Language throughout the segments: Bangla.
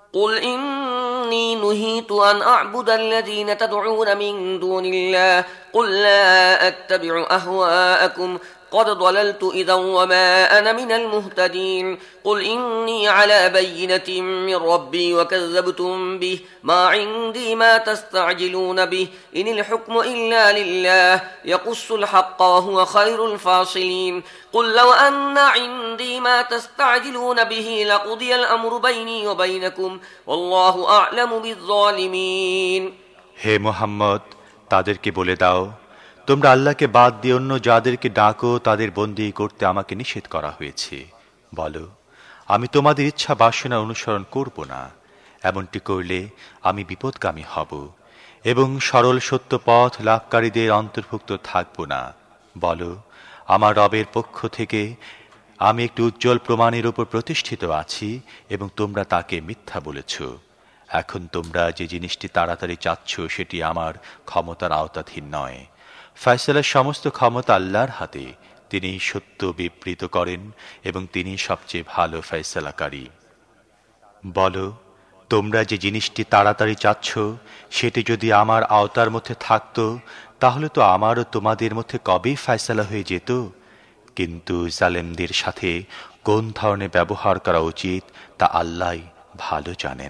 قل إني نهيت أن أعبد الذين تدعون من دون الله قل لا أتبع أهواءكم قد ضللت إذا وما أنا من المهتدين قل إني على بينة من ربي وكذبتم به ما عندي ما تستعجلون به إن الحكم إلا لله يقص الحق وهو خير الفاصلين قل لو أن عندي ما تستعجلون به لقضي الأمر بيني وبينكم والله أعلم بالظالمين হে মুহাম্মদ, তাদেরকে বলে দাও, তোমরা আল্লাহকে বাদ দিয়ে অন্য যাদেরকে ডাকো তাদের বন্দী করতে আমাকে নিষেধ করা হয়েছে। বলো, আমি তোমাদের ইচ্ছা বাসনা অনুসরণ করব না। এমনটি করলে আমি বিপদগামী হব এবং সরল সত্য পথ লাভকারীদের অন্তর্ভুক্ত থাকব না। বলো, আমার রবের পক্ষ থেকে আমি একটি উজ্জ্বল প্রমাণের উপর প্রতিষ্ঠিত আছি এবং তোমরা তাকে মিথ্যা বলেছ। এখন তোমরা যে জিনিসটি তাড়াতাড়ি চাচ্ছ সেটি আমার ক্ষমতার আওতাধীন নয়। ফয়সালার সমস্ত ক্ষমতা আল্লাহর হাতে। তিনি সত্য বিবৃত করেন এবং তিনি সবচেয়ে ভালো ফয়সালাকারী। বলো, তোমরা যে জিনিসটি তাড়াতাড়ি চাচ্ছ সেটি যদি আমার আওতার মধ্যে থাকত তাহলে তো আমারও তোমাদের মধ্যে কবেই ফয়সালা হয়ে যেত। কিন্তু জালেমদের সাথে কোন ধরনের ব্যবহার করা উচিত তা আল্লাহই ভালো জানেন।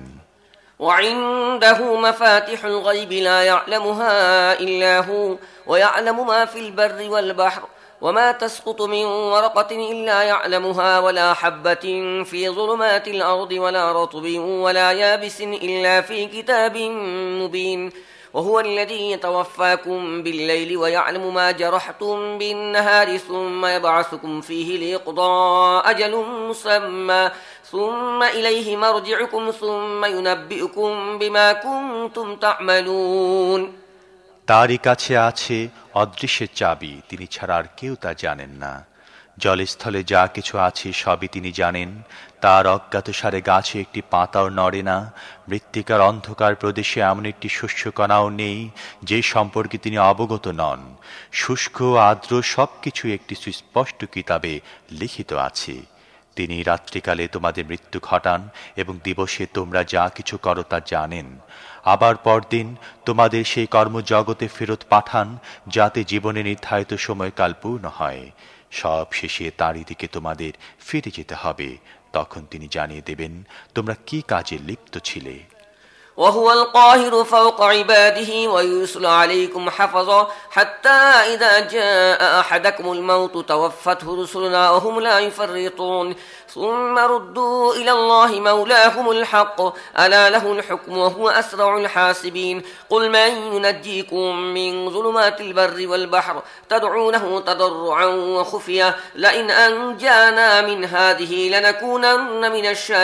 وعنده مفاتح الغيب لا يعلمها إلا هو ويعلم ما في البر والبحر وما تسقط من ورقة إلا يعلمها ولا حبة في ظلمات الأرض ولا رطب ولا يابس إلا في كتاب مبين وهو الذي يتوفاكم بالليل ويعلم ما جرحتم بالنهار ثم يبعثكم فيه ليقضى أجل مسمى ثم إليه مرجعكم ثم ينبئكم بما كنتم تعملون তারই কাছে আছে অদৃশ্যের চাবি, তিনি ছাড়া আর কেউ তা জানেন না। জলস্থলে যা কিছু আছে সবই তিনি জানেন। তার অজ্ঞাতসারে গাছে একটি পাতাও নড়ে না, মৃত্তিকার অন্ধকার প্রদেশে এমন একটি শস্যকণাও নেই যে সম্পর্কে তিনি অবগত নন। শুষ্ক আর্দ্র সবকিছু একটি সুস্পষ্ট কিতাবে লিখিত আছে। তিনি রাত্রিকালে তোমাদের মৃত্যু ঘটান এবং দিবসে তোমরা যা কিছু করো তা জানেন। আবার পরদিন তোমাদের সেই কর্মজগতে ফেরত পাঠান যাতে জীবনে নির্ধারিত সময়কাল পূর্ণ হয়। সব শেষে তারই দিকে তোমাদের ফিরে যেতে হবে। তখন তিনি জানিয়ে দেবেন তোমরা কি কাজে লিপ্ত ছিলে। وهو القاهر فوق عباده ويرسل عليكم حفظا حتى إذا جاء أحدكم الموت توفته رسلنا وهم لا يفرطون ثم ردوا إلى الله مولاهم الحق ألا له الحكم وهو أسرع الحاسبين قل من ينجيكم من ظلمات البر والبحر تدعونه تضرعا وخفيا لئن أنجانا من هذه لنكونن من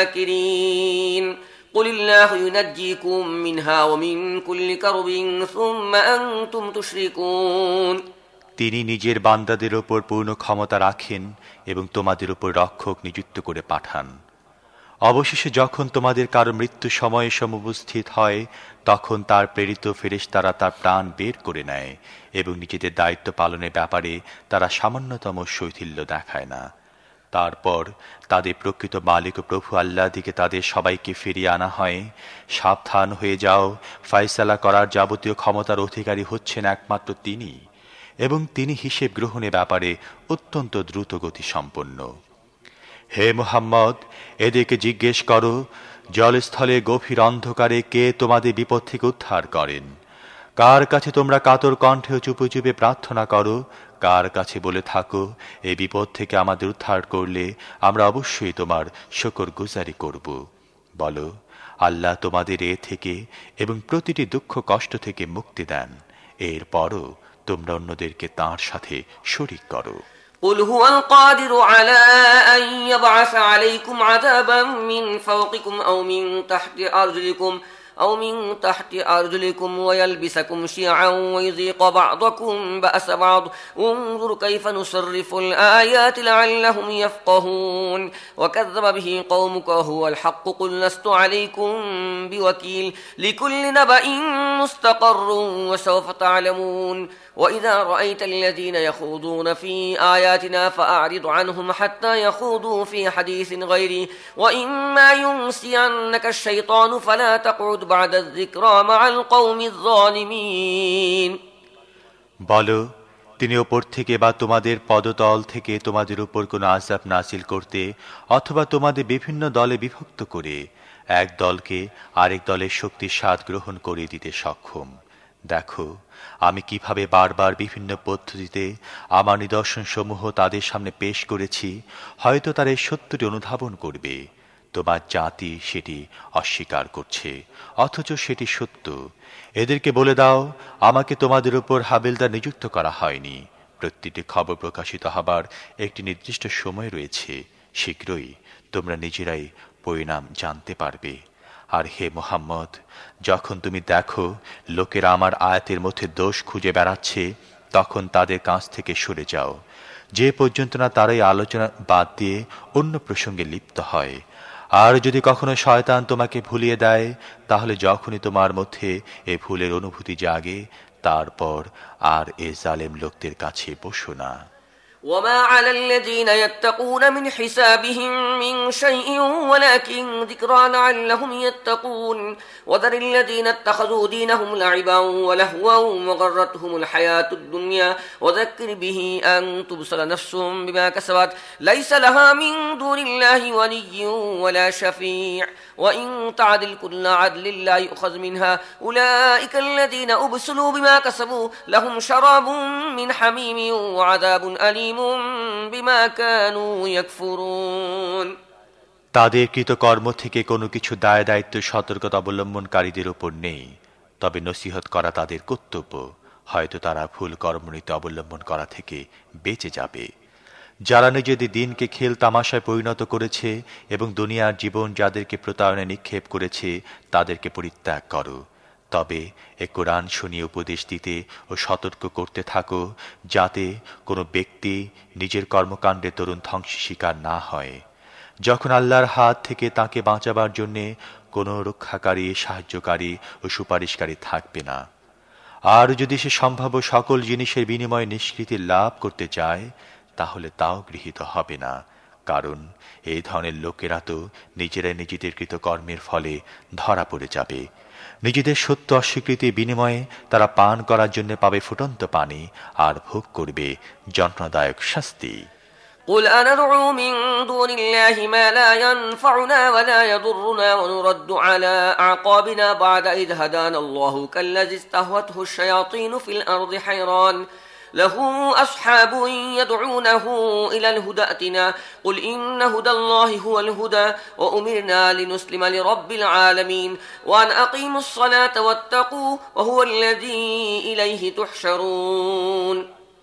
الشاكرين قل الله ينجيكم منها ومن كل كرب ثم أنتم تشركون তিনি নিজের বান্দাদের উপর পূর্ণ ক্ষমতা রাখেন এবং তোমাদের উপর রক্ষক নিযুক্ত করে পাঠান। অবশেষে যখন তোমাদের কারো মৃত্যু সময়ে সমুপস্থিত হয় তখন তার প্রেরিত ফেরেশতারা তার প্রাণ বের করে নেয় এবং নিজেদের দায়িত্ব পালনের ব্যাপারে তারা সামান্যতম শৈথিল্য দেখায় না। তারপর তাদের প্রকৃত মালিক ও প্রভু আল্লাহর দিকে তাদের সবাইকে ফিরিয়ে আনা হয়। সাবধান হয়ে যাও, ফয়সালা করার যাবতীয় ক্ষমতার অধিকারী হচ্ছেন একমাত্র তিনি এবং তিনি হিসেব গ্রহণের ব্যাপারে অত্যন্ত দ্রুত গতি সম্পন্ন। হে মুহাম্মদ, এদেরকে জিজ্ঞেস করো, জলস্থলে গভীর অন্ধকারে কে তোমাদের বিপদ থেকে উদ্ধার করেন? কার কাছে তোমরা কাতর কণ্ঠে চুপে চুপে প্রার্থনা করো? কার কাছে বলে থাকো, এই বিপদ থেকে আমাদের উদ্ধার করলে আমরা অবশ্যই তোমার শুকরগুজারি করব? বলো, আল্লাহ তোমাদের এ থেকে এবং প্রতিটি দুঃখ কষ্ট থেকে মুক্তি দেন। এরপরও তোমরা অন্যদেরকে তাঁর সাথে শরীক করো। قل هو القادر على أن يبعث عليكم عذابا من فوقكم أو من تحت أرجلكم أو من تحت أرجلكم ويلبسكم شيعا ويذيق بعضكم بأس بعض انظر كيف نصرف الآيات لعلهم يفقهون وكذب به قومك وهو الحق قل لست عليكم بوكيل لكل نبأ مستقر وسوف تعلمون وإذا رأيت الذين يخوضون في آياتنا فأعرض عنهم حتى يخوضوا في حديث غيره وإما ينسينك الشيطان فلا تقعد بعد الذكرى مع القوم الظالمين বলো, তিনি ওপর থেকে বা তোমাদের পদতল থেকে তোমাদের উপর কোনো আযাব নাযিল করতে অথবা তোমাদের বিভিন্ন দলে বিভক্ত করে এক দলকে আরেক দলের শক্তির স্বাদ গ্রহণ করে দিতে সক্ষম। দেখো আমি কিভাবে বারবার বিভিন্ন পদ্ধতিতে আমার নিদর্শনসমূহ তাদের সামনে পেশ করেছি, হয়তো তারা এই সত্যটি অনুধাবন করবে। তোমার জাতি সেটি অস্বীকার করছে, অথচ সেটি সত্য। এদেরকে বলে দাও, আমাকে তোমাদের উপর হাবিলদার নিযুক্ত করা হয়নি। প্রতিটি খবর প্রকাশিত হবার একটি নির্দিষ্ট সময় রয়েছে, শীঘ্রই তোমরা নিজেরাই পরিণাম জানতে পারবে। আর হে মুহাম্মদ, যখন তুমি দেখো লোকেরা আমার আয়াতের মধ্যে দোষ খুঁজে বেড়াচ্ছে, তখন তাদের কাছ থেকে সরে যাও, যে পর্যন্ত না তারাই আলোচনা বাদ দিয়ে অন্য প্রসঙ্গে লিপ্ত হয়। আর যদি কখনো শয়তান তোমাকে ভুলিয়ে দেয়, তাহলে যখনই তোমার মধ্যে এ ভুলের অনুভূতি জাগে, তারপর আর এ জালেম লোকদের কাছে বসো না। وما على الذين يتقون من حسابهم من شيء ولكن ذكرى لعلهم يتقون وذر الذين اتخذوا دينهم لعبا ولهوا وغرتهم الحياة الدنيا وذكر به أن تبصر نفس بما كسبت ليس لها من دون الله ولي ولا شفيع وإن تعدل كل عدل لا يؤخذ منها أولئك الذين أبسلوا بما كسبوا لهم شراب من حميم وعذاب أليم بما كانوا يكفرون তাদের কৃতকর্ম থেকে কোনো কিছু দায় দায়িত্ব সতর্কতা অবলম্বনকারীদের উপর নেই, তবে নসিহত করা তাদের কর্তব্য। হয়তো তারা ভুল কর্মনীতি অবলম্বন করা থেকে বেঁচে যাবে। যারা নিজেদের দিনকে খেল তামাশায় পরিণত করেছে এবং দুনিয়ার জীবন যাদেরকে প্রতারণায় নিক্ষেপ করেছে, তাদেরকে পরিত্যাগ করো। তবে এ কোরআন শুনিয়ে উপদেশ দিতে ও সতর্ক করতে থাকো, যাতে কোনো ব্যক্তি নিজের কর্মকাণ্ডে তরুণ ধ্বংসের শিকার না হয়। যখন আল্লাহর হাত থেকে তাকে বাঁচাবার জন্যে কোনো রক্ষাকারী, সাহায্যকারী ও সুপারিশকারী থাকবে না। আর যদি সে সম্ভাব্য সকল জিনিসের বিনিময়ে নিষ্কৃতি লাভ করতে চায়, তাহলে তাও গৃহীত হবে না, কারণ এই ধরনের লোকেরা তো নিজেরাই নিজেদের কৃতকর্মের ফলে ধরা পড়ে যাবে। নিজেদের সত্য অস্বীকৃতির বিনিময়ে তারা পান করার জন্য পাবে ফুটন্ত পানি আর ভোগ করবে যন্ত্রণাদায়ক শাস্তি। قل أندعو من دون الله ما لا ينفعنا ولا يضرنا ونرد على أعقابنا بعد إذ هدانا الله كالذي استهوته الشياطين في الأرض حيران له أصحاب يدعونه إلى الهدى ائتنا قل إن هدى الله هو الهدى وأمرنا لنسلم لرب العالمين وأن أقيموا الصلاة واتقوه وهو الذي إليه تحشرون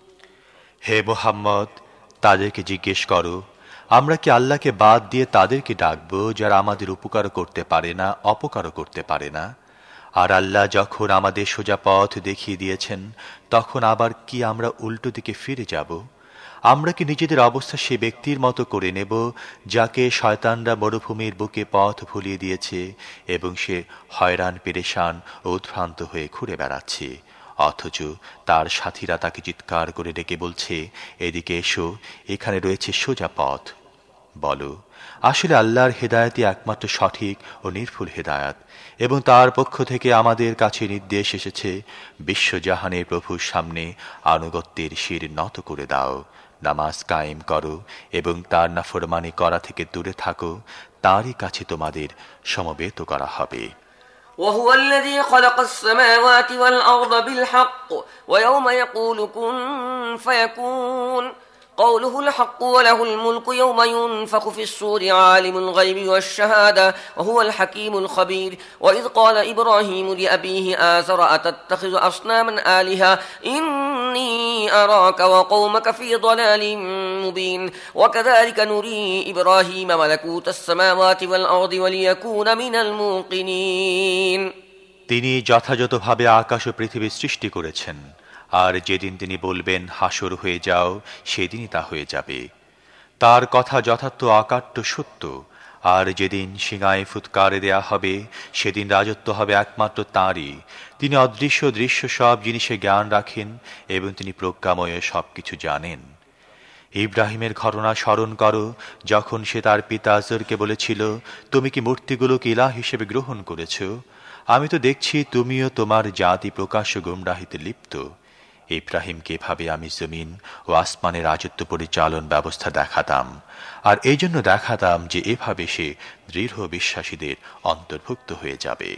হে মুহাম্মদ, তাদেরকে জিজ্ঞেস করো, আমরা কি আল্লাহকে বাদ দিয়ে তাদেরকে ডাকবো যারা আমাদের উপকার করতে পারে না, অপকারও করতে পারে না? আর আল্লাহ যখন আমাদের সোজা পথ দেখিয়ে দিয়েছেন, তখন আবার কি আমরা উল্টো দিকে ফিরে যাব? আমরা কি নিজেদের অবস্থা সে ব্যক্তির মতো করে নেব যাকে শয়তানরা মরুভূমির বুকে পথ ভুলিয়ে দিয়েছে এবং সে হয়রান পেরেশান ও উদ্ভ্রান্ত হয়ে ঘুরে বেড়াচ্ছে, অথচ তার সাথীরা তাকে চিৎকার করে ডেকে বলছে, এদিকে এসো, এখানে রয়েছে সোজা পথ। বলো, আসলে আল্লাহর হেদায়েতই একমাত্র সঠিক ও নির্ভুল হেদায়েত, এবং তার পক্ষ থেকে আমাদের কাছে নির্দেশ এসেছে, বিশ্বজাহানের প্রভুর সামনে আনুগত্যের শির নত করে দাও, নামাজ কায়েম করো এবং তার নাফরমানি করা থেকে দূরে থাকো, তারই কাছে তোমাদের সমবেত করা হবে। وهو الذي خلق السماوات والأرض بالحق ويوم يقول كن فيكون قوله الحق وله الملك يوم ينفخ في الصور عالم الغيب والشهادة وهو الحكيم الخبير وإذ قال إبراهيم لأبيه آزر أتتخذ أصناما آلهة إني أراك وقومك في ضلال مبين وكذلك نري إبراهيم ملكوت السماوات والأرض وليكون من الموقنين তিনি যথাযথভাবে আকাশ ও পৃথিবী সৃষ্টি করেছেন, আর যেদিন তিনি বলবেন হাসর হয়ে যাও, সেদিনই তা হয়ে যাবে। তার কথা যথার্থ অকাট্য সত্য, আর যেদিন সিংহায় ফুৎকার দেয়া হবে, সেদিন রাজত্ব হবে একমাত্র তাঁরই। তিনি অদৃশ্য দৃশ্য সব জিনিসে জ্ঞান রাখেন এবং তিনি প্রজ্ঞাময় সবকিছু জানেন। ইব্রাহিমের ঘটনা স্মরণ করো, যখন সে তার পিতা আজরকে বলেছিল, তুমি কি মূর্তিগুলোকে ইলাহ হিসেবে গ্রহণ করেছ? আমি তো দেখছি তুমিও তোমার জাতি প্রকাশ্য গুমরাহিতে লিপ্ত। ইব্রাহিমকে এভাবে আমি জমিন ও আসমানের রাজত্ব পরিচালন ব্যবস্থা দেখাতাম, আর এই জন্য দেখাতাম যে এভাবে সে দৃঢ় বিশ্বাসীদের অন্তর্ভুক্ত হয়ে যাবে।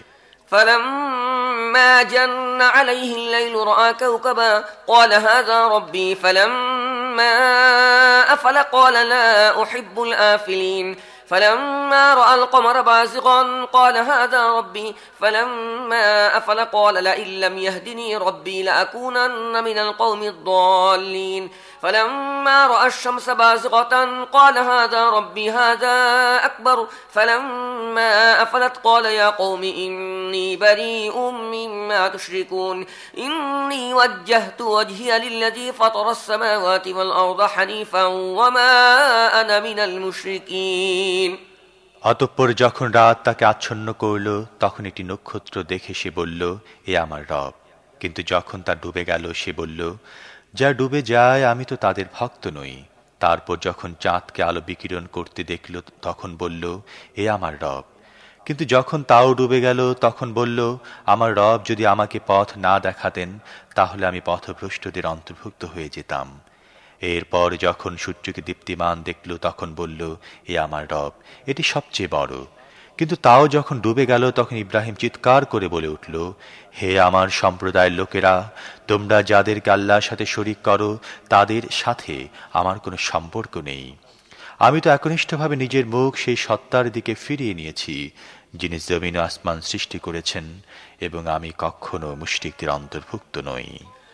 فلما جن عليه الليل رأى كوكبا قال هذا ربي فلما أفل قال لا أحب الآفلين فلما رأى القمر بازغا قال هذا ربي فلما أفل قال لئن لم يهدني ربي لأكونن من القوم الضالين فلما رأى الشمس بازغة قال هذا ربي هذا أكبر فلما أفلت قال يا قوم إني بريء مما تشركون إني وجهت وجهي للذي فطر السماوات والأرض حنيفا وما أنا من المشركين অতঃপর যখন রাত তাকে আচ্ছন্ন করল, তখন একটি নক্ষত্র দেখে সে বলল, এ আমার রব। কিন্তু যখন তা ডুবে গেল, সে বলল, যা ডুবে যায় আমি তো তাদের ভক্ত নই। তারপর যখন চাঁদকে আলো বিকিরণ করতে দেখল, তখন বলল, এ আমার রব। কিন্তু যখন তাও ডুবে গেল, তখন বলল, আমার রব যদি আমাকে পথ না দেখাতেন, তাহলে আমি পথভ্রষ্টদের অন্তর্ভুক্ত হয়ে যেতাম। এরপর যখন সূর্যকে দীপ্তিমান দেখল, তখন বলল, এ আমার রব, এটি সবচেয়ে বড়। কিন্তু তাও যখন ডুবে গেল, তখন ইব্রাহিম চিৎকার করে বলে উঠল, হে আমার সম্প্রদায়ের লোকেরা, তোমরা যাদেরকে আল্লাহর সাথে শরীক করো, তাদের সাথে আমার কোনো সম্পর্ক নেই। আমি তো একনিষ্ঠভাবে নিজের মুখ সেই সত্তার দিকে ফিরিয়ে নিয়েছি, যিনি জমিন ও আসমান সৃষ্টি করেছেন, এবং আমি কখনো মুশরিকদের অন্তর্ভুক্ত নই।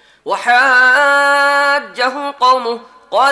وحاجه قومه قال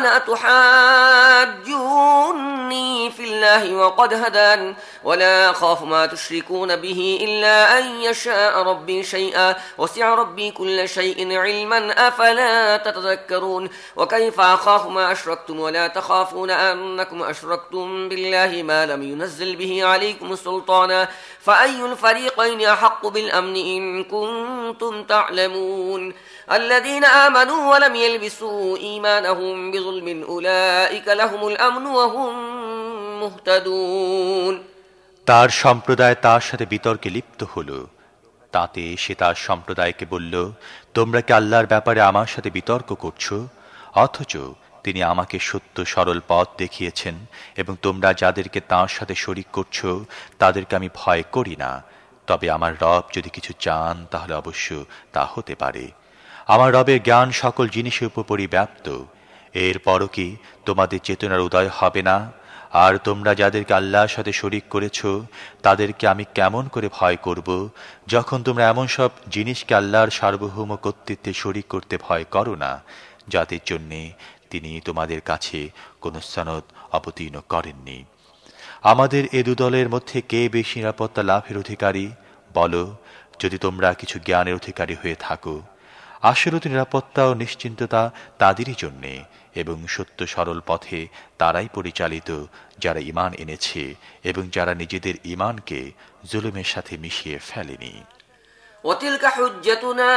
أتحاجوني في الله وقد هدان ولا أخاف ما تشركون به إلا أن يشاء ربي شيئا وسع ربي كل شيء علما أفلا تتذكرون وكيف أخاف ما أشركتم ولا تخافون أنكم أشركتم بالله ما لم ينزل به عليكم سلطانا فأي الفريقين أحق بالأمن إن كنتم تعلمون الذين آمنوا ولم يلبسوا إيمانهم بظلم أولئك لهم الأمن وهم مهتدون তার সম্প্রদায় তার সাথে বিতর্কে লিপ্ত হল। তাতে সে তার সম্প্রদায়কে বলল, তোমরা কি আল্লাহর ব্যাপারে আমার সাথে বিতর্ক করছো, অথচ তিনি আমাকে সত্য সরল পথ দেখিয়েছেন, এবং তোমরা যাদেরকে তাঁর সাথে শরীক করছো তাদেরকে আমি ভয় করি না। তবে আমার রব যদি কিছু চান, তাহলে অবশ্য তা হতে পারে। আমার রবের জ্ঞান সকল জিনিসের উপর পরিব্যাপ্ত। এরপরও কি তোমাদের চেতনার উদয় হবে না? আর তোমরা যাদেরকে আল্লাহর সাথে শরীক করেছ, তাদেরকে আমি কেমন করে ভয় করব, যখন তোমরা এমন সব জিনিসকে আল্লাহর সার্বভৌম কর্তৃত্বে শরীক করতে ভয় করো না, যাদের জন্যে তিনি তোমাদের কাছে কোনো সনদ অবতীর্ণ করেননি। আমাদের এ দুদলের মধ্যে কে বেশি নিরাপত্তা লাভের অধিকারী? বলো, যদি তোমরা কিছু জ্ঞানের অধিকারী হয়ে থাকো। আসলত নিরাপত্তা ও নিশ্চিন্ততা তাদেরই জন্যে, এবং সত্য সরল পথে তারাই পরিচালিত যারা ঈমান এনেছে এবং যারা নিজেদের ঈমানকে জুলুমের সাথে মিশিয়ে ফেলেনি। وتلك حجتنا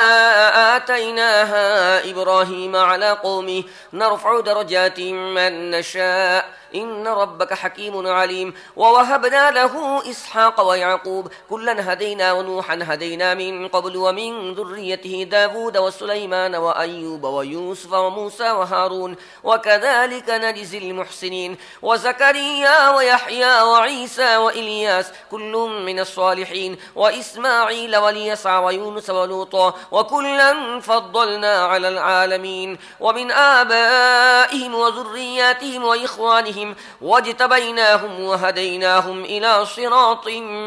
آتيناها إبراهيم على قومه نرفع درجات من نشاء إن ربك حكيم عليم ووهبنا له إسحاق ويعقوب كلا هدينا ونوحا هدينا من قبل ومن ذريته داود وسليمان وأيوب ويوسف وموسى وهارون وكذلك نجزي المحسنين وزكريا ويحيى وعيسى وإلياس كل من الصالحين وإسماعيل واليسع ويونس ولوطا وكلا فضلنا على العالمين ومن آبائهم وذرياتهم وإخوانهم واجتبيناهم وهديناهم إلى صراط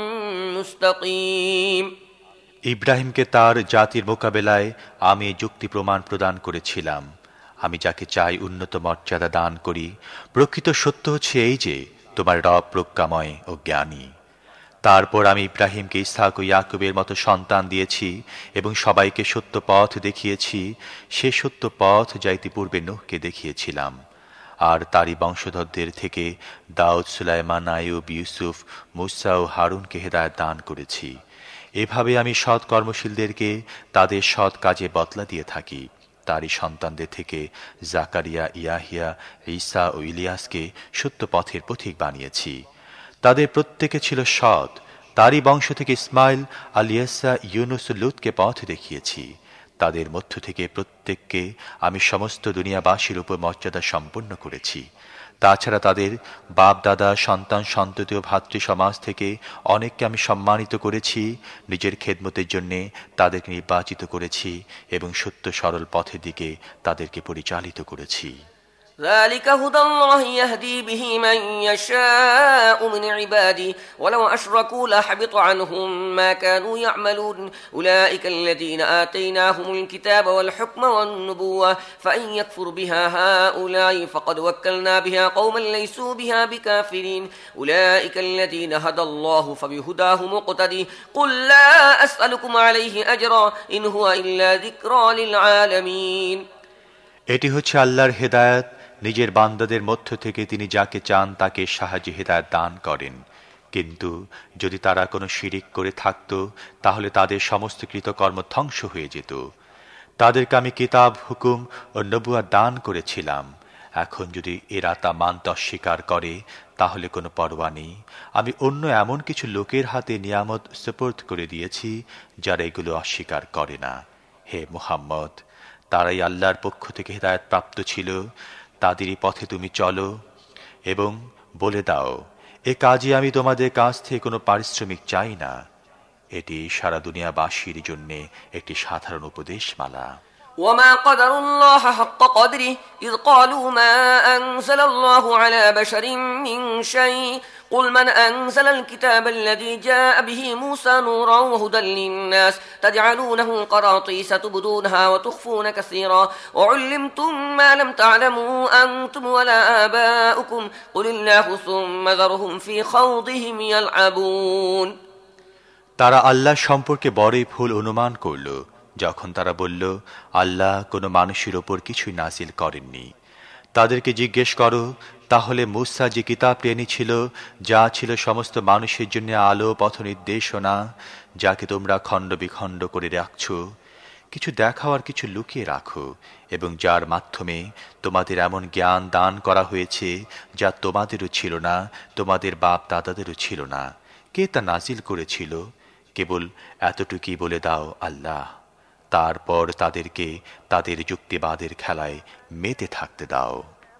মুস্তাকিম। ইব্রাহিমকে তার জাতির মোকাবেলায় আমি যুক্তি প্রমাণ প্রদান করেছিলাম। আমি যাকে চাই উন্নত মর্যাদা দান করি। প্রকৃত সত্য হচ্ছে এই যে তোমার রব প্রজ্ঞাময় ও জ্ঞানী। তারপর আমি ইব্রাহিমকে ইসহাক ও ইয়াকুবের মতো সন্তান দিয়েছি এবং সবাইকে সত্য পথ দেখিয়েছি, সে সত্য পথ যা ইতিপূর্বে নূহকে দেখিয়েছিলাম। আর তারই বংশধরদের থেকে দাউদ, সুলাইমান, আইয়ুব, ইউসুফ, মূসা ও হারুনকে হেদায়েত দান করেছি। এভাবে আমি সৎ কর্মশীলদেরকে তাদের সৎ কাজে বদলা দিয়ে থাকি। তারই সন্তানদের থেকে জাকারিয়া, ইয়াহিয়া, ঈসা ও ইলিয়াসকে সত্য পথের পথিক বানিয়েছি। তাদের প্রত্যেকে ছিল সৎ। তারই বংশ থেকে ইসমাইল, আলিয়াসা, ইউনুস ও লূতকে পথ দেখিয়েছি। তাদের মধ্য থেকে প্রত্যেককে আমি সমস্ত দুনিয়াবাসীর উপর মর্যাদা সম্পন্ন করেছি। তাছাড়া তাদের বাপ দাদা, সন্তান সন্ততি ও ভাতৃ সমাজ থেকে অনেককে আমি সম্মানিত করেছি। নিজের খেদমতের জন্যে তাদেরকে নির্বাচিত করেছি এবং সত্য সরল পথের দিকে তাদেরকে পরিচালিত করেছি। ذلك هدى الله يهدي به من يشاء من عباده ولو أشركوا لحبط عنهم ما كانوا يعملون أولئك الذين آتيناهم الكتاب والحكم والنبوة فإن يكفر بها هؤلاء فقد وكلنا بها قوما ليسوا بها بكافرين أولئك الذين هدى الله فبهداه مقتدي قل لا أسألكم عليه أجرا إن هو إلا ذكرى للعالمين। এটি হচ্ছে আল্লাহর হেদায়েত। নিজের বান্দাদের মধ্য থেকে তিনি যাকে চান তাকে সাহায্যে হেদায়েত দান করেন। কিন্তু যদি তারা কোনো শিরিক করে থাকত তাহলে তাদের সমস্ত কৃতকর্ম ধ্বংস হয়ে যেত। তাদেরকে আমি কিতাব, হুকুম ও নবুয়ত দান করেছিলাম। এখন যদি এরা তা মানতে অস্বীকার করে তাহলে কোনো পরোয়া নেই। আমি অন্য এমন কিছু লোকের হাতে নিয়ামত সুপর্দ করে দিয়েছি যারা এগুলো অস্বীকার করে না। হে মুহাম্মদ, তারাই আল্লাহর পক্ষ থেকে হেদায়েত প্রাপ্ত ছিল। তাদেরই পথে তুমি চলো এবং বলে দাও, এ কাজে আমি তোমাদের কাছ থেকে কোনো পারিশ্রমিক চাই না। এটি সারা দুনিয়াবাসীর জন্য একটি সাধারণ উপদেশমালা। وما قدر الله حق قدره إذ قالوا ما أنزل الله على بشر من شيء قل من أنزل الكتاب الذي جاء به موسى نورا وهدى للناس تجعلونه قراطيس تبدونها وتخفون كثيرا وعلمتم ما لم تعلموا أنتم ولا آباؤكم قل الله ثم ذرهم في خوضهم يلعبون। তারা আল্লাহ সম্পর্কে বড়ই ভুল অনুমান করল যখন তারা বলল, আল্লাহ কোনো মানুষের ওপর কিছুই নাজিল করেননি। তাদেরকে জিজ্ঞেস করো, তাহলে মূসা যে কিতাবটি এনেছিল, যা ছিল সমস্ত মানুষের জন্য আলো, পথ নির্দেশনা, যাকে তোমরা খণ্ড বিখণ্ড করে রাখছ, কিছু দেখাও আর কিছু লুকিয়ে রাখো, এবং যার মাধ্যমে তোমাদের এমন জ্ঞান দান করা হয়েছে যা তোমাদেরও ছিল না, তোমাদের বাপ দাদাদেরও ছিল না। কে তা নাজিল করেছিল? কেবল এতটুকুই বলে দাও, আল্লাহ। তারপর তাদেরকে তাদের যুক্তিবাদের খেলায় মেতে থাকতে দাও।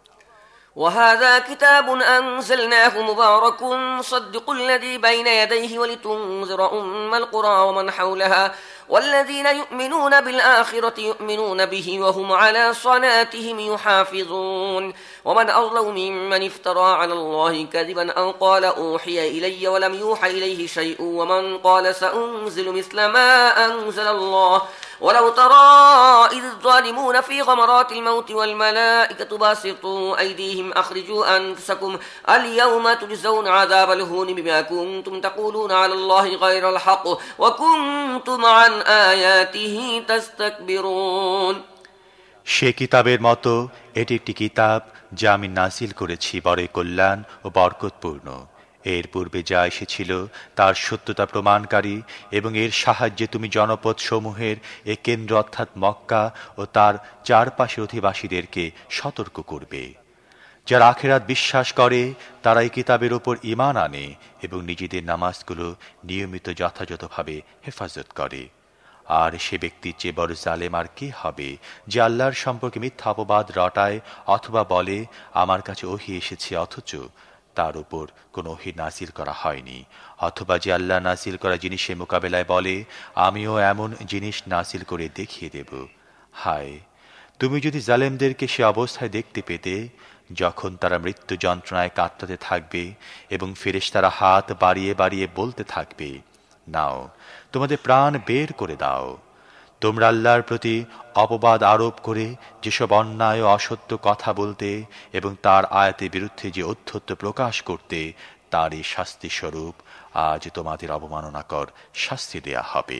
وهذا كتاب أنزلناه مبارك مصدق الذي بين يديه ولتنذر أم القرى ومن حولها والذين يؤمنون بالآخرة يؤمنون به وهم على صلاتهم يحافظون ومن أظلم ممن افترى على الله كذبا أو قال أوحي إلي ولم يوحى إليه شيء ومن قال سأنزل مثل ما أنزل الله ولو ترى إذ الظالمون في غمرات الموت والملائكة باسطوا أيديهم أخرجوا أنفسكم اليوم تجزون عذاب الهون بما كنتم تقولون على الله غير الحق وكنتم عن آياته تستكبرون। সে কিতাবের মতো এটি একটি কিতাব যা আমি নাজিল করেছি বড়ই কল্যাণ ও বরকতপূর্ণ। এর পূর্বে যা এসেছিল তার সত্যতা প্রমাণকারী, এবং এর সাহায্যে তুমি জনপদ সমূহের এ কেন্দ্র অর্থাৎ মক্কা ও তার চারপাশের অধিবাসীদেরকে সতর্ক করবে। যারা আখিরাত বিশ্বাস করে তারা এই কিতাবের ওপর ঈমান আনে এবং নিজেদের নামাজগুলো নিয়মিত যথাযথভাবে হেফাজত করে। আর সে ব্যক্তির চেয়ে বড় জালেম আর কে হবে, যে আল্লাহর সম্পর্কে মিথ্যা অপবাদ রটায় অথবা বলে আমার কাছে ওহী এসেছে অথচ তার উপর কোনো ওহী নাজিল করা হয়নি, অথবা যে আল্লাহ নাজিল করা জিনিসের মোকাবেলায় বলে আমিও এমন জিনিস নাজিল করে দেখিয়ে দেব। হায়, তুমি যদি জালেমদেরকে সে অবস্থায় দেখতে পেতে যখন তারা মৃত্যু যন্ত্রণায় কাতরাতে থাকবে এবং ফেরেশতারা হাত বাড়িয়ে বাড়িয়ে বলতে থাকবে, নাও তোমাদের প্রাণ বের করে দাও। তোমরা আল্লাহর প্রতি অপবাদ আরোপ করে যেসব অন্যায় ও অসত্য কথা বলতে এবং তার আয়াতের বিরুদ্ধে যে অধ্যত্ব প্রকাশ করতে, তারই শাস্তি স্বরূপ আজ তোমাদের অবমাননাকর শাস্তি দেয়া হবে।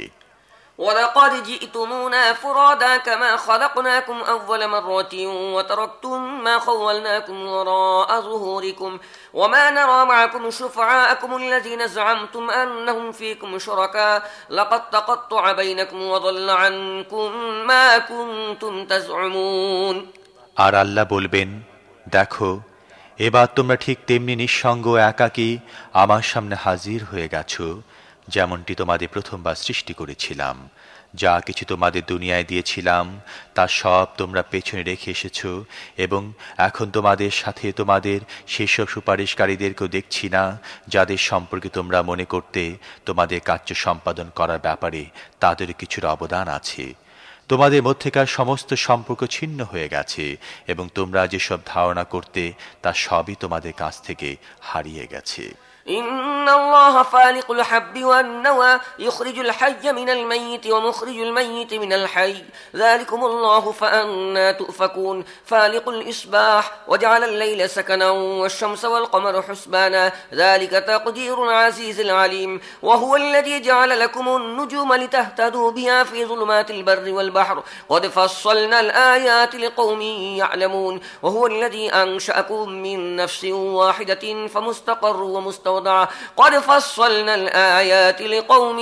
ولقد جئتمونا فرادا كما خلقناكم أول مرة وتركتم ما خولناكم وراء ظهوركم وما نرى معكم شفعاءكم الذين زعمتم أنهم فيكم شركاء لقد تقطع بينكم وضل عنكم ما كنتم تزعمون। আর আল্লাহ বলবেন, দেখো এবার তোমরা ঠিক তেমনি নিঃসঙ্গ একাকী আমার সামনে হাজির হয়ে গেছো যেমনটি তোমাদের প্রথমবার সৃষ্টি করেছিলাম। যা কিছু তোমাদের দুনিয়ায় দিয়েছিলাম তা সব তোমরা পেছনে রেখে এসেছো এবং এখন তোমাদের সাথে তোমাদের সেসব সুপারিশকারীদেরকেও দেখছি না যাদের সম্পর্কে তোমরা মনে করতে তোমাদের কার্য সম্পাদন করার ব্যাপারে তাদের কিছুর অবদান আছে। তোমাদের মধ্যেকার সমস্ত সম্পর্ক ছিন্ন হয়ে গেছে এবং তোমরা যেসব ধারণা করতে তা সবই তোমাদের কাছ থেকে হারিয়ে গেছে। إن الله فالق الحب والنوى يخرج الحي من الميت ومخرج الميت من الحي ذلكم الله فأنا تؤفكون فالق الإصباح وجعل الليل سكنا والشمس والقمر حسبانا ذلك تقدير العزيز العليم وهو الذي جعل لكم النجوم لتهتدوا بها في ظلمات البر والبحر قد فصلنا الآيات لقوم يعلمون وهو الذي أنشأكم من نفس واحدة فمستقر ومستودع قد فصلنا الآيات لقوم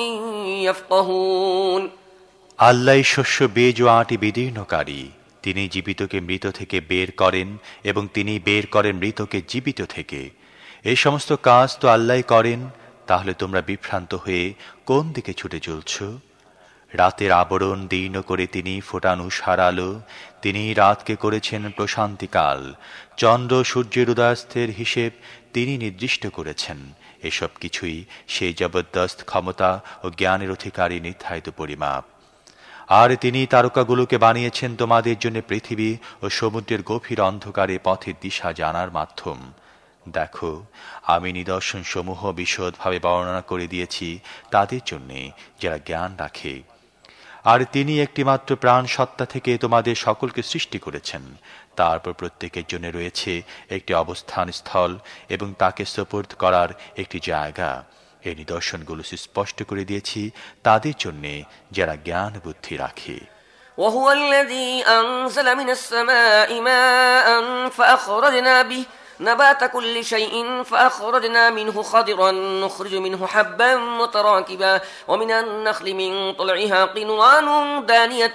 يفقهون। আল্লাহই শস্য বীজ ও আঁটি বিদীর্ণকারী, তিনি জীবিতকে মৃত থেকে বের করেন এবং তিনি বের করেন মৃতকে জীবিত থেকে। এই সমস্ত কাজ তো আল্লাহই করেন, তাহলে তোমরা বিভ্রান্ত হয়ে কোন দিকে ছুটে চলছ? রাতের আবরণ দীর্ণ করে তিনি ফোটান উষার আলো, তিনি রাতকে করেছেন প্রশান্তিকাল, চন্দ্র সূর্যের উদয়াস্তের হিসেব তিনি নির্দিষ্ট করেছেন। এসব কিছুই সেই জবরদস্ত ক্ষমতা ও জ্ঞানের অধিকারী নির্ধারিত পরিমাপ। আর তিনি তারকাগুলোকে বানিয়েছেন তোমাদের জন্য পৃথিবী ও সমুদ্রের গভীর অন্ধকারে পথের দিশা জানার মাধ্যম। দেখো, আমি নিদর্শন সমূহ বিশদভাবে বর্ণনা করে দিয়েছি তাদের জন্যে যারা জ্ঞান রাখে। আর তিনি একটিমাত্র প্রাণ সত্তা থেকে তোমাদের সকলকে সৃষ্টি করেছেন, তারপর প্রত্যেকের জন্য রয়েছে একটি অবস্থান স্থল এবং তাকে সুপর্দ করার একটি জায়গা। এই নিদর্শনগুলো সুস্পষ্ট করে দিয়েছি তাদের জন্য যারা জ্ঞান বুদ্ধি রাখে। وهو الذي أنزل من السماء ماء فأخرجنا به نبات كل شيء فأخرجنا منه خضرا نخرج منه حبا متراكبا ومن النخل من طلعها قنوان دانية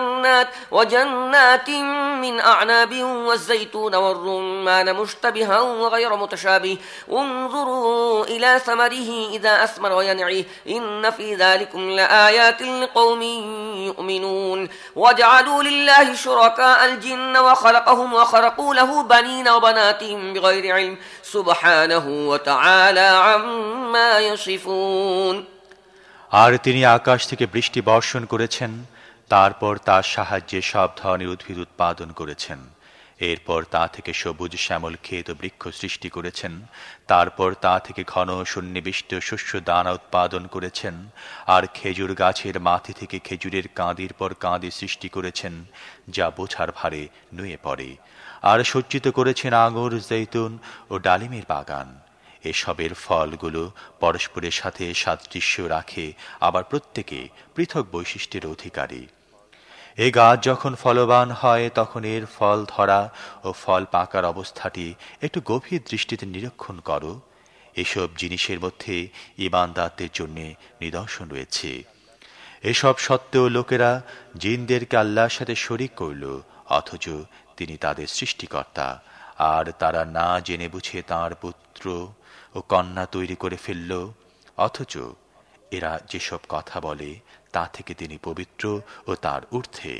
وجنات من أعناب والزيتون والرمان مشتبها وغير متشابه انظروا إلى ثمره إذا أثمر وينعي إن في ذلكم لآيات لقوم يؤمنون وجعلوا لله شركاء الجن وخلقهم وخرقوا له بنين وبنات بغير علم سبحانه وتعالى عما يصفون। আর তিনি আকাশ থেকে বৃষ্টি বর্ষণ করেছেন, তারপর তার সাহায্যে সব ধরনের উদ্ভিদ উৎপাদন করেছেন। এরপর তা থেকে সবুজ শ্যামল ক্ষেত বৃক্ষ সৃষ্টি করেছেন, তারপর তা থেকে ঘন সন্নিবিষ্ট শস্য দানা উৎপাদন করেছেন। আর খেজুর গাছের মাথি থেকে খেজুরের কাঁদির পর কাঁদি সৃষ্টি করেছেন, যা বোঝার ভারে নুয়ে পড়ে। আর সজ্জিত করেছেন আঙুর, জৈতুন ও ডালিমের বাগান। এসবের ফলগুলো পরস্পরের সাথে সাদৃশ্য রাখে, আবার প্রত্যেকে পৃথক বৈশিষ্ট্যের অধিকারী। এই গাছ যখন ফলবান হয় তখন এর ফল ধরা ও ফল পাকার অবস্থাটি একটু গভীর দৃষ্টিতে নিরীক্ষণ করো। এসব জিনিসের মধ্যে ঈমানদারদের জন্য নিদর্শন রয়েছে। এসব সত্ত্বেও লোকেরা জিনদেরকে আল্লাহর সাথে শরীক করল, অথচ তিনি তাদের সৃষ্টিকর্তা। আর তারা না জেনে বুঝে তাঁর পুত্র ও কন্যা তৈরি করে ফেলল, অথচ এরা যেসব কথা বলে তা থেকে তিনি পবিত্র ও তার ঊর্ধ্বে।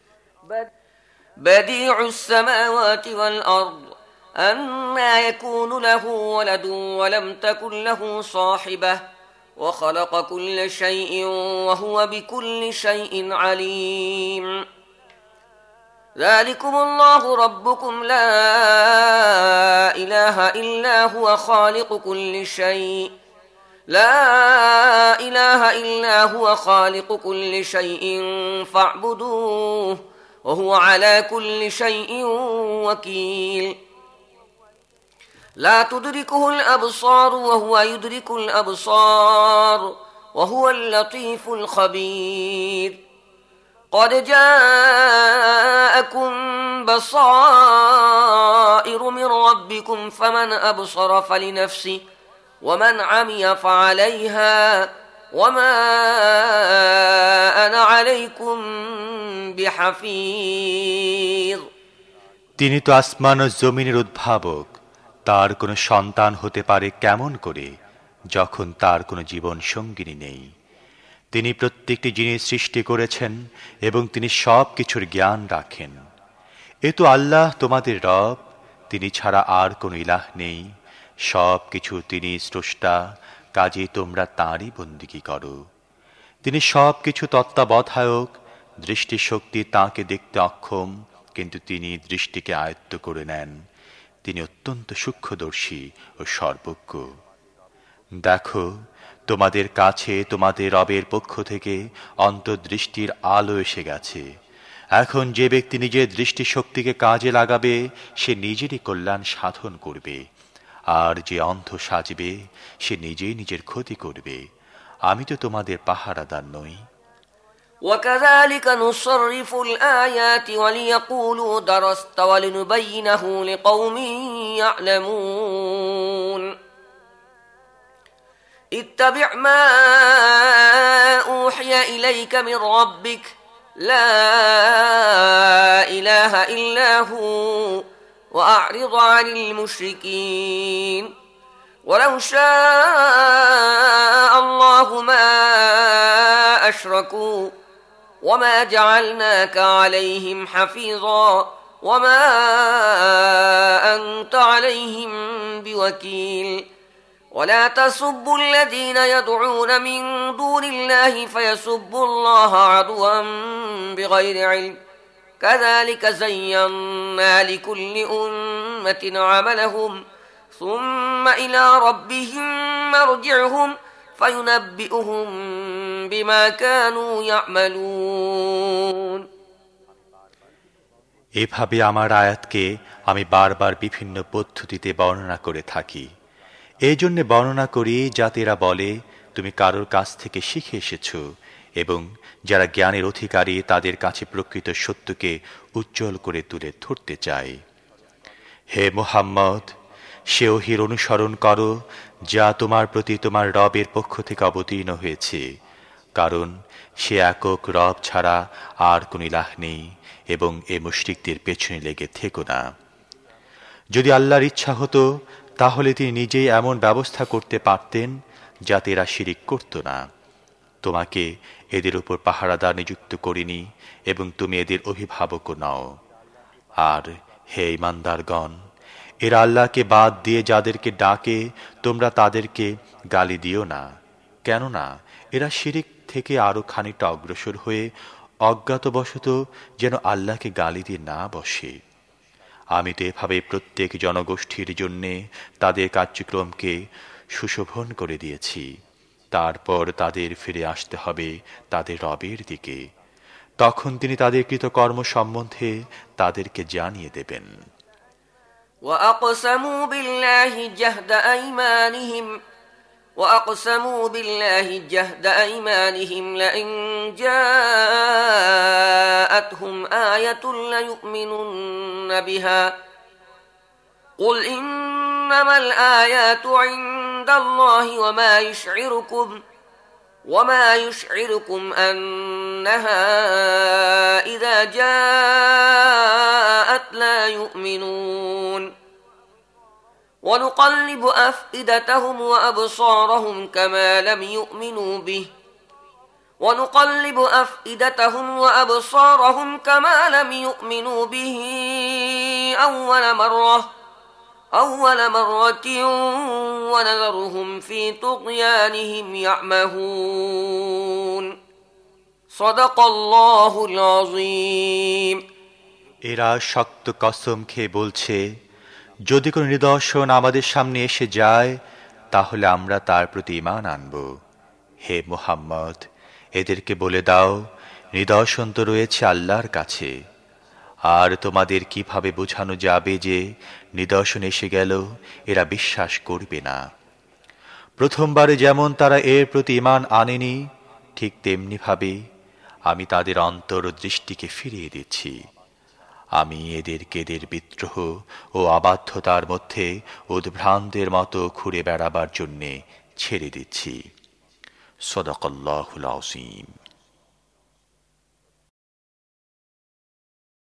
বাদিউস সামাওয়াতি ওয়াল আরদ আন্না ইয়াকুনু লাহু ওয়ালাদুন ওয়া লাম তাকুন লাহু সাহিবাহ ওয়া খালাকা কুল্লা শাইইন ওয়া হুয়া বিকুল্লি শাইইন আলীম। ذلكم الله ربكم لا إله إلا هو خالق كل شيء لا إله إلا هو خالق كل شيء فاعبدوه وهو على كل شيء وكيل لا تدركه الأبصار وهو يدرك الأبصار وهو اللطيف الخبير قد جاءكم بصائر من ربكم فمن أبصر فلنفسه ومن عمي فعليها وما أنا عليكم بحفيظ। তিনি তো আসমান ও জমিনের উদ্ভাবক। তার কোনো সন্তান হতে পারে কেমন করে যখন তার কোনো জীবন সঙ্গিনী নেই? তিনি প্রত্যেকটি জিনিস সৃষ্টি করেছেন এবং তিনি সব কিছুর জ্ঞান রাখেন। এ তো আল্লাহ তোমাদের রব, তিনি ছাড়া আর কোনো ইলাহ নেই। সব কিছু তিনি স্রষ্টা, কাজে তোমরা তাঁরই বন্দিগি করো। তিনি সব কিছু তত্ত্বাবধায়ক। দৃষ্টিশক্তি তাঁকে দেখতে অক্ষম, কিন্তু তিনি দৃষ্টিকে আয়ত্ত করে নেন। তিনি অত্যন্ত সূক্ষ্মদর্শী ও সর্বজ্ঞ। দেখো, তোমাদের কাছে তোমাদের রবের পক্ষ থেকে অন্তর্দৃষ্টির আলো এসে গেছে। এখন যে ব্যক্তি নিজের দৃষ্টিশক্তিকে কাজে লাগাবে সে নিজেরই কল্যাণ সাধন করবে, আর যে অন্ধ সাজবে সে নিজেই নিজের ক্ষতি করবে। আমি তো তোমাদের পাহারাদার নই। وكذلك نصرف الآيات وليقولوا درست ولنبينه لقوم يعلمون اتبع ما أوحي إليك من ربك لا إله إلا هو وأعرض عن المشركين ولو شاء الله ما أشركوا وما جعلناك عليهم حفيظا وما أنت عليهم بوكيل ولا تسبوا الذين يدعون من دون الله فيسبوا الله عدوا بغير علم كذلك زينا لكل أمة عملهم ثم إلى ربهم مرجعهم فينبئهم بما كانوا يعملون। এভাবে আমার আয়াতকে আমি বারবার বিভিন্ন পদ্ধতিতে বর্ণনা করে থাকি। এই জন্য বর্ণনা করি যাতে এরা বলে তুমি কারোর কাছ থেকে শিখে এসেছ, এবং যারা জ্ঞানের অধিকারী তাদের কাছে প্রকৃত সত্যকে উজ্জ্বল করে তুলে ধরতে চায়। হে মুহাম্মদ, সে ওহীর অনুসরণ করো যা তোমার প্রতি তোমার রবের পক্ষ থেকে অবতীর্ণ হয়েছে, কারণ সে একক রব ছাড়া আর কোন ইলাহ নেই, এবং এ মুশরিকদের পেছনে লেগে থেকো না। যদি আল্লাহর ইচ্ছা হতো তাহলে তিনি নিজেই এমন ব্যবস্থা করতে পারতেন যাতে এরা শিরিক করত না। তোমাকে এদের উপর পাহারাদার নিযুক্ত করিনি, এবং তুমি এদের অভিভাবকও নও। আর হে ঈমানদারগণ, এরা আল্লাহকে বাদ দিয়ে যাদেরকে ডাকে তোমরা তাদেরকে গালি দিও না, কেননা এরা শিরিক থেকে আরো খানিকটা অগ্রসর হয়ে অজ্ঞাতবশত যেন আল্লাহকে গালি দিয়ে না বসে। আমি তো এভাবে প্রত্যেক জনগোষ্ঠীর জন্যে তাদের কার্যক্রমকে সুশোভন করে দিয়েছি। তারপর তাদের ফিরে আসতে হবে তাদের রবের দিকে, তখন তিনি তাদের কৃতকর্ম সম্বন্ধে তাদেরকে জানিয়ে দেবেন। وأقسموا بالله جهد أيمانهم لئن جاءتهم آية ليؤمنن بها قل إنما الآيات عند الله وما يشعركم أنها إذا جاءت لا يؤمنون। ونقلب أفئدتهم وأبصارهم كما لم يؤمنوا به أول مرة ونذرهم في طغيانهم يعمهون صدق الله العظيم এরা শক্ত কসম খেয়ে বলছে, যদি কোনো নিদর্শন আমাদের সামনে এসে যায় তাহলে আমরা তার প্রতি ঈমান আনব। হে মুহাম্মদ, এদেরকে বলে দাও, নিদর্শন তো রয়েছে আল্লাহর কাছে। আর তোমাদের কিভাবে বোঝানো যাবে যে নিদর্শন এসে গেল এরা বিশ্বাস করবে না? প্রথমবারে যেমন তারা এর প্রতি ঈমান আনেনি, ঠিক তেমনিভাবে আমি তাদের অন্তর্দৃষ্টিকে ফিরিয়ে দিচ্ছি। আমি এদেরকে এদের বিদ্রোহ ও অবাধ্যতার মধ্যে উদ্ভ্রান্তের মতো ঘুরে বেড়াবার জন্যে ছেড়ে দিচ্ছি। সদাকাল্লাহুল আযীম।